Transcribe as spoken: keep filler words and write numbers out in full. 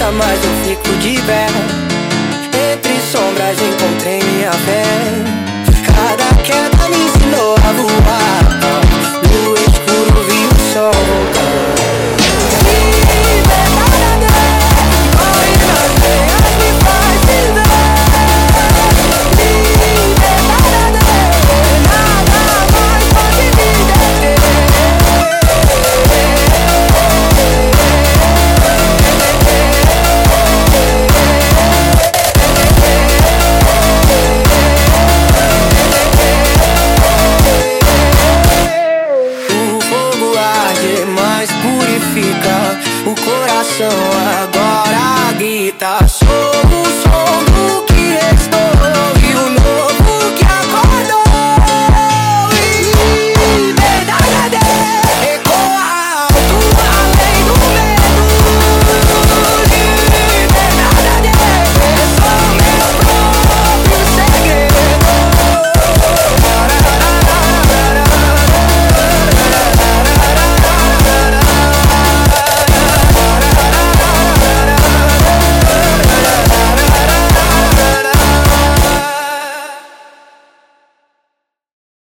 nunca mais eu fico de pé. Entre sombras encontrei minha fé. Cada queda me ensinou a voar. No escuro vi o sol voltar. O coração agora grita, sou o som do